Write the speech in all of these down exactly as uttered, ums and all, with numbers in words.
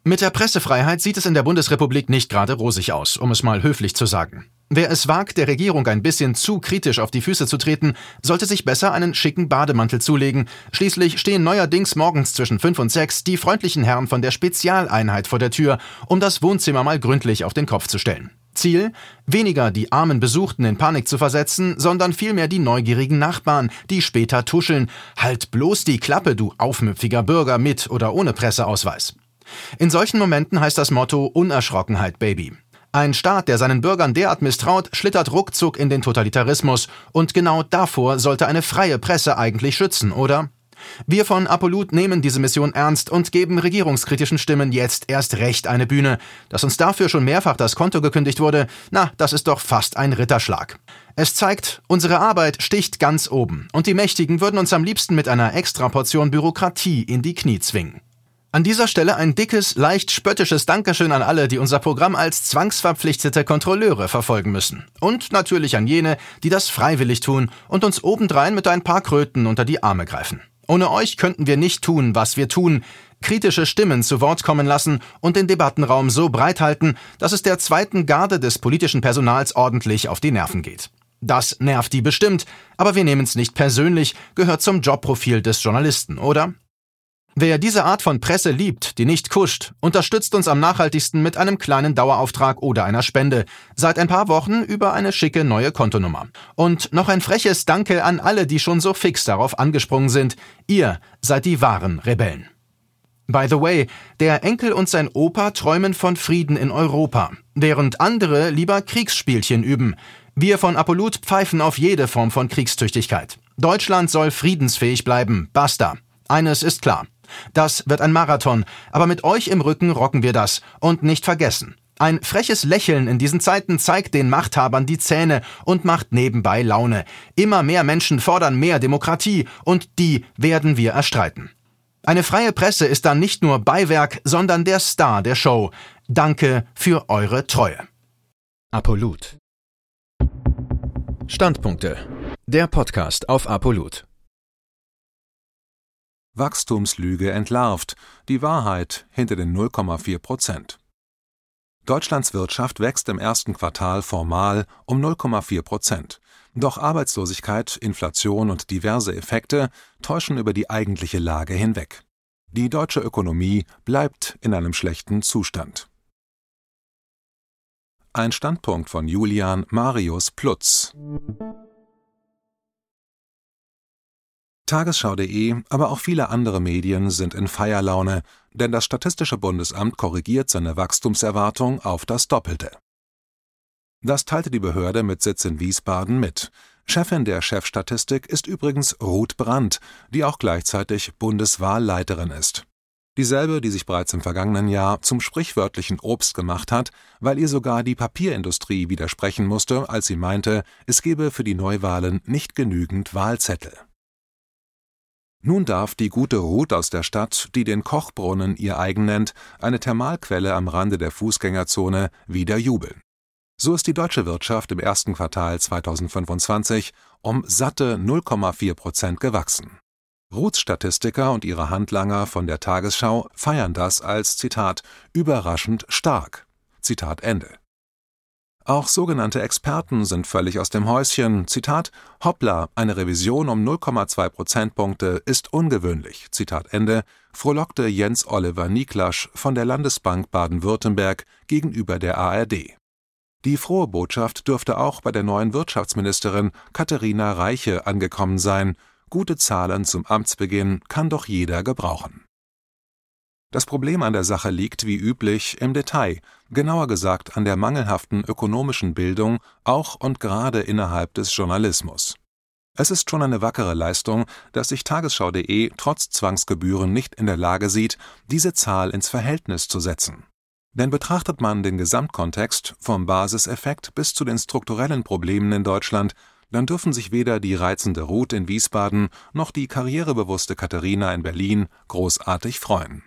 Mit der Pressefreiheit sieht es in der Bundesrepublik nicht gerade rosig aus, um es mal höflich zu sagen. Wer es wagt, der Regierung ein bisschen zu kritisch auf die Füße zu treten, sollte sich besser einen schicken Bademantel zulegen. Schließlich stehen neuerdings morgens zwischen fünf und sechs die freundlichen Herren von der Spezialeinheit vor der Tür, um das Wohnzimmer mal gründlich auf den Kopf zu stellen. Ziel? Weniger die armen Besuchten in Panik zu versetzen, sondern vielmehr die neugierigen Nachbarn, die später tuscheln. Halt bloß die Klappe, du aufmüpfiger Bürger, mit oder ohne Presseausweis. In solchen Momenten heißt das Motto Unerschrockenheit, Baby. Ein Staat, der seinen Bürgern derart misstraut, schlittert ruckzuck in den Totalitarismus. Und genau davor sollte eine freie Presse eigentlich schützen, oder? Wir von Apollut nehmen diese Mission ernst und geben regierungskritischen Stimmen jetzt erst recht eine Bühne. Dass uns dafür schon mehrfach das Konto gekündigt wurde, na, das ist doch fast ein Ritterschlag. Es zeigt, unsere Arbeit sticht ganz oben. Und die Mächtigen würden uns am liebsten mit einer Extraportion Bürokratie in die Knie zwingen. An dieser Stelle ein dickes, leicht spöttisches Dankeschön an alle, die unser Programm als zwangsverpflichtete Kontrolleure verfolgen müssen. Und natürlich an jene, die das freiwillig tun und uns obendrein mit ein paar Kröten unter die Arme greifen. Ohne euch könnten wir nicht tun, was wir tun, kritische Stimmen zu Wort kommen lassen und den Debattenraum so breit halten, dass es der zweiten Garde des politischen Personals ordentlich auf die Nerven geht. Das nervt die bestimmt, aber wir nehmen es nicht persönlich, gehört zum Jobprofil des Journalisten, oder? Wer diese Art von Presse liebt, die nicht kuscht, unterstützt uns am nachhaltigsten mit einem kleinen Dauerauftrag oder einer Spende. Seit ein paar Wochen über eine schicke neue Kontonummer. Und noch ein freches Danke an alle, die schon so fix darauf angesprungen sind. Ihr seid die wahren Rebellen. By the way, der Enkel und sein Opa träumen von Frieden in Europa, während andere lieber Kriegsspielchen üben. Wir von Apollut pfeifen auf jede Form von Kriegstüchtigkeit. Deutschland soll friedensfähig bleiben. Basta. Eines ist klar. Das wird ein Marathon, aber mit euch im Rücken rocken wir das. Und nicht vergessen, ein freches Lächeln in diesen Zeiten zeigt den Machthabern die Zähne und macht nebenbei Laune. Immer mehr Menschen fordern mehr Demokratie und die werden wir erstreiten. Eine freie Presse ist dann nicht nur Beiwerk, sondern der Star der Show. Danke für eure Treue. Apollut. Standpunkte. Der Podcast auf Apollut. Wachstumslüge entlarvt, die Wahrheit hinter den null Komma vier Prozent. Deutschlands Wirtschaft wächst im ersten Quartal formal um null Komma vier Prozent. Doch Arbeitslosigkeit, Inflation und diverse Effekte täuschen über die eigentliche Lage hinweg. Die deutsche Ökonomie bleibt in einem schlechten Zustand. Ein Standpunkt von Julian Marius Plutz. Tagesschau punkt de, aber auch viele andere Medien sind in Feierlaune, denn das Statistische Bundesamt korrigiert seine Wachstumserwartung auf das Doppelte. Das teilte die Behörde mit Sitz in Wiesbaden mit. Chefin der Chefstatistik ist übrigens Ruth Brandt, die auch gleichzeitig Bundeswahlleiterin ist. Dieselbe, die sich bereits im vergangenen Jahr zum sprichwörtlichen Obst gemacht hat, weil ihr sogar die Papierindustrie widersprechen musste, als sie meinte, es gebe für die Neuwahlen nicht genügend Wahlzettel. Nun darf die gute Ruth aus der Stadt, die den Kochbrunnen ihr eigen nennt, eine Thermalquelle am Rande der Fußgängerzone, wieder jubeln. So ist die deutsche Wirtschaft im ersten Quartal zweitausendfünfundzwanzig um satte null Komma vier Prozent gewachsen. Ruths Statistiker und ihre Handlanger von der Tagesschau feiern das als, Zitat, überraschend stark. Zitat Ende. Auch sogenannte Experten sind völlig aus dem Häuschen. Zitat, hoppla, eine Revision um null Komma zwei Prozentpunkte ist ungewöhnlich. Zitat Ende, frohlockte Jens Oliver Niklasch von der Landesbank Baden-Württemberg gegenüber der A R D. Die frohe Botschaft dürfte auch bei der neuen Wirtschaftsministerin Katharina Reiche angekommen sein. Gute Zahlen zum Amtsbeginn kann doch jeder gebrauchen. Das Problem an der Sache liegt, wie üblich, im Detail, genauer gesagt an der mangelhaften ökonomischen Bildung, auch und gerade innerhalb des Journalismus. Es ist schon eine wackere Leistung, dass sich Tagesschau punkt de trotz Zwangsgebühren nicht in der Lage sieht, diese Zahl ins Verhältnis zu setzen. Denn betrachtet man den Gesamtkontext, vom Basiseffekt bis zu den strukturellen Problemen in Deutschland, dann dürfen sich weder die reizende Ruth in Wiesbaden noch die karrierebewusste Katharina in Berlin großartig freuen.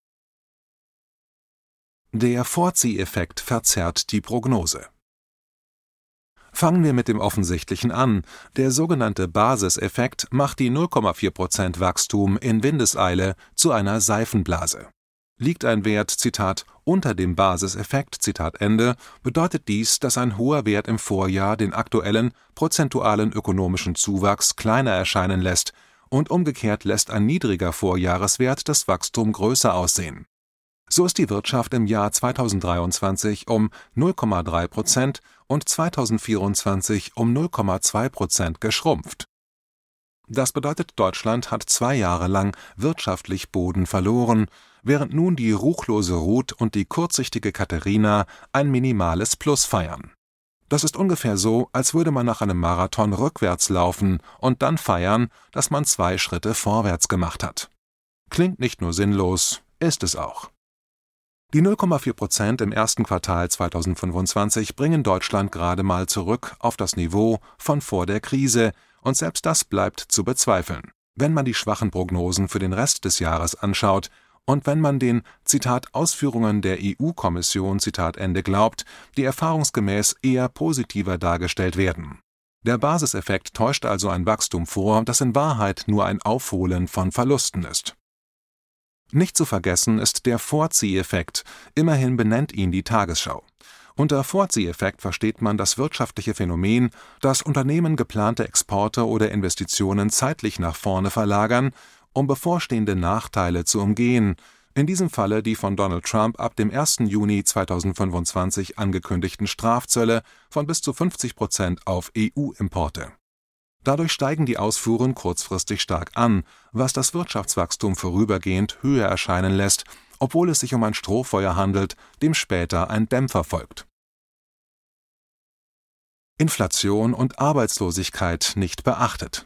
Der Vorzieheffekt verzerrt die Prognose. Fangen wir mit dem Offensichtlichen an. Der sogenannte Basiseffekt macht die null Komma vier Prozent Wachstum in Windeseile zu einer Seifenblase. Liegt ein Wert, Zitat, unter dem Basiseffekt, Zitat Ende, bedeutet dies, dass ein hoher Wert im Vorjahr den aktuellen prozentualen ökonomischen Zuwachs kleiner erscheinen lässt und umgekehrt lässt ein niedriger Vorjahreswert das Wachstum größer aussehen. So ist die Wirtschaft im Jahr zweitausenddreiundzwanzig um null Komma drei Prozent und zweitausendvierundzwanzig um null Komma zwei Prozent geschrumpft. Das bedeutet, Deutschland hat zwei Jahre lang wirtschaftlich Boden verloren, während nun die ruchlose Ruth und die kurzsichtige Katharina ein minimales Plus feiern. Das ist ungefähr so, als würde man nach einem Marathon rückwärts laufen und dann feiern, dass man zwei Schritte vorwärts gemacht hat. Klingt nicht nur sinnlos, ist es auch. Die null Komma vier Prozent im ersten Quartal zweitausendfünfundzwanzig bringen Deutschland gerade mal zurück auf das Niveau von vor der Krise, und selbst das bleibt zu bezweifeln, wenn man die schwachen Prognosen für den Rest des Jahres anschaut und wenn man den, Zitat, Ausführungen der E U-Kommission, Zitat Ende, glaubt, die erfahrungsgemäß eher positiver dargestellt werden. Der Basiseffekt täuscht also ein Wachstum vor, das in Wahrheit nur ein Aufholen von Verlusten ist. Nicht zu vergessen ist der Vorzieheffekt, immerhin benennt ihn die Tagesschau. Unter Vorzieheffekt versteht man das wirtschaftliche Phänomen, dass Unternehmen geplante Exporte oder Investitionen zeitlich nach vorne verlagern, um bevorstehende Nachteile zu umgehen, in diesem Falle die von Donald Trump ab dem ersten Juni zweitausendfünfundzwanzig angekündigten Strafzölle von bis zu fünfzig Prozent auf E U-Importe. Dadurch steigen die Ausfuhren kurzfristig stark an, was das Wirtschaftswachstum vorübergehend höher erscheinen lässt, obwohl es sich um ein Strohfeuer handelt, dem später ein Dämpfer folgt. Inflation und Arbeitslosigkeit nicht beachtet.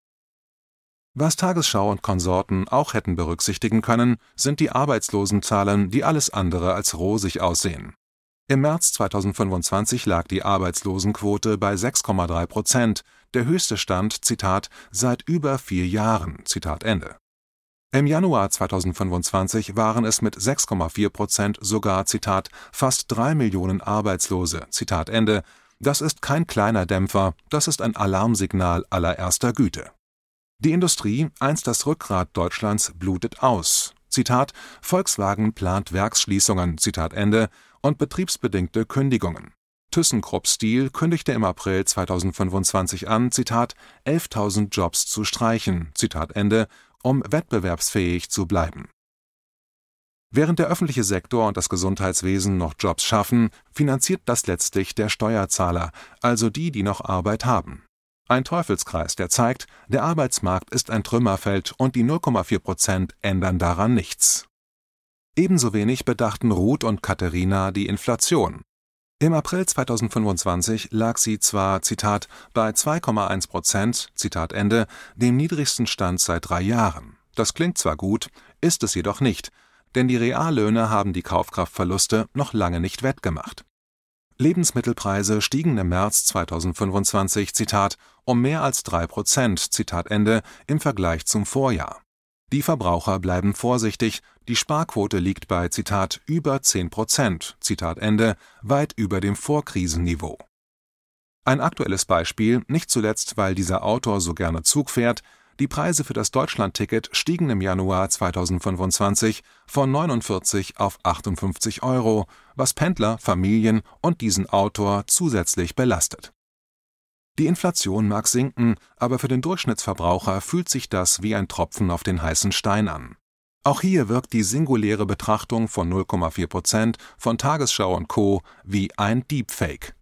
Was Tagesschau und Konsorten auch hätten berücksichtigen können, sind die Arbeitslosenzahlen, die alles andere als rosig aussehen. Im März zweitausendfünfundzwanzig lag die Arbeitslosenquote bei sechs Komma drei Prozent, der höchste Stand, Zitat, seit über vier Jahren, Zitat Ende. Im Januar zweitausendfünfundzwanzig waren es mit sechs Komma vier Prozent sogar, Zitat, fast drei Millionen Arbeitslose, Zitat Ende. Das ist kein kleiner Dämpfer, das ist ein Alarmsignal allererster Güte. Die Industrie, einst das Rückgrat Deutschlands, blutet aus. Zitat, Volkswagen plant Werksschließungen, Zitat Ende, und betriebsbedingte Kündigungen. ThyssenKrupp Steel kündigte im April zweitausendfünfundzwanzig an, Zitat, elftausend Jobs zu streichen, Zitat Ende, um wettbewerbsfähig zu bleiben. Während der öffentliche Sektor und das Gesundheitswesen noch Jobs schaffen, finanziert das letztlich der Steuerzahler, also die, die noch Arbeit haben. Ein Teufelskreis, der zeigt, der Arbeitsmarkt ist ein Trümmerfeld und die null Komma vier Prozent ändern daran nichts. Ebenso wenig bedachten Ruth und Katharina die Inflation. Im April zweitausendfünfundzwanzig lag sie zwar, Zitat, bei zwei Komma eins Prozent, Zitat Ende, dem niedrigsten Stand seit drei Jahren. Das klingt zwar gut, ist es jedoch nicht, denn die Reallöhne haben die Kaufkraftverluste noch lange nicht wettgemacht. Lebensmittelpreise stiegen im März zweitausendfünfundzwanzig, Zitat, um mehr als drei Prozent, Zitat Ende, im Vergleich zum Vorjahr. Die Verbraucher bleiben vorsichtig, die Sparquote liegt bei, Zitat, über zehn Prozent, Zitat Ende, weit über dem Vorkrisenniveau. Ein aktuelles Beispiel, nicht zuletzt, weil dieser Autor so gerne Zug fährt: Die Preise für das Deutschlandticket stiegen im Januar zweitausendfünfundzwanzig von neunundvierzig auf achtundfünfzig Euro, was Pendler, Familien und diesen Autor zusätzlich belastet. Die Inflation mag sinken, aber für den Durchschnittsverbraucher fühlt sich das wie ein Tropfen auf den heißen Stein an. Auch hier wirkt die singuläre Betrachtung von null Komma vier Prozent von Tagesschau und Co. wie ein Deepfake.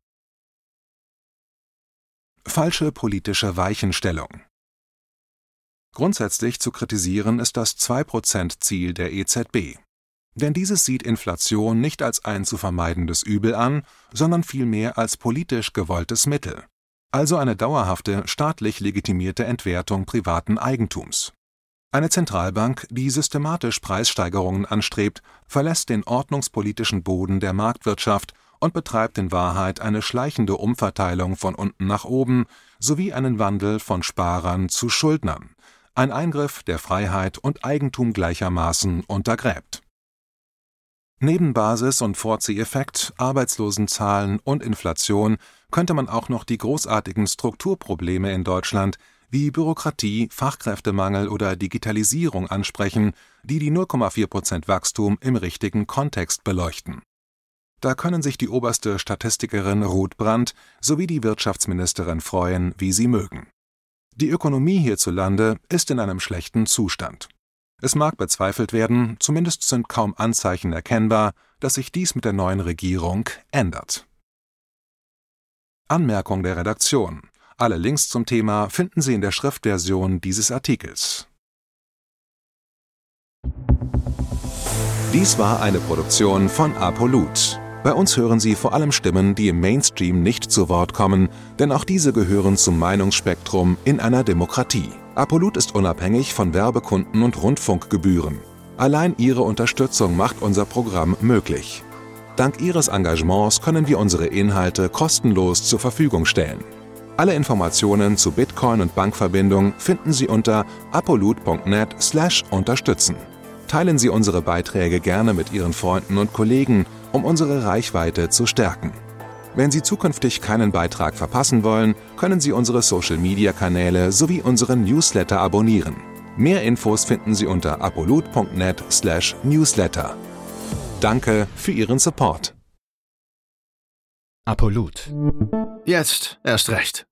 Falsche politische Weichenstellung. Grundsätzlich zu kritisieren ist das zwei Prozent Ziel der E Z B. Denn dieses sieht Inflation nicht als ein zu vermeidendes Übel an, sondern vielmehr als politisch gewolltes Mittel. Also eine dauerhafte, staatlich legitimierte Entwertung privaten Eigentums. Eine Zentralbank, die systematisch Preissteigerungen anstrebt, verlässt den ordnungspolitischen Boden der Marktwirtschaft und betreibt in Wahrheit eine schleichende Umverteilung von unten nach oben sowie einen Wandel von Sparern zu Schuldnern. Ein Eingriff, der Freiheit und Eigentum gleichermaßen untergräbt. Neben Basis- und Vorzieheffekt, Arbeitslosenzahlen und Inflation könnte man auch noch die großartigen Strukturprobleme in Deutschland wie Bürokratie, Fachkräftemangel oder Digitalisierung ansprechen, die die null Komma vier Prozent Wachstum im richtigen Kontext beleuchten. Da können sich die oberste Statistikerin Ruth Brandt sowie die Wirtschaftsministerin freuen, wie sie mögen. Die Ökonomie hierzulande ist in einem schlechten Zustand. Es mag bezweifelt werden, zumindest sind kaum Anzeichen erkennbar, dass sich dies mit der neuen Regierung ändert. Anmerkung der Redaktion. Alle Links zum Thema finden Sie in der Schriftversion dieses Artikels. Dies war eine Produktion von Apolut. Bei uns hören Sie vor allem Stimmen, die im Mainstream nicht zu Wort kommen, denn auch diese gehören zum Meinungsspektrum in einer Demokratie. Apolut ist unabhängig von Werbekunden und Rundfunkgebühren. Allein Ihre Unterstützung macht unser Programm möglich. Dank Ihres Engagements können wir unsere Inhalte kostenlos zur Verfügung stellen. Alle Informationen zu Bitcoin und Bankverbindung finden Sie unter apolut punkt net slash unterstützen. Teilen Sie unsere Beiträge gerne mit Ihren Freunden und Kollegen, um unsere Reichweite zu stärken. Wenn Sie zukünftig keinen Beitrag verpassen wollen, können Sie unsere Social-Media-Kanäle sowie unseren Newsletter abonnieren. Mehr Infos finden Sie unter apolut punkt net slash newsletter. Danke für Ihren Support. Apolut. Jetzt erst recht.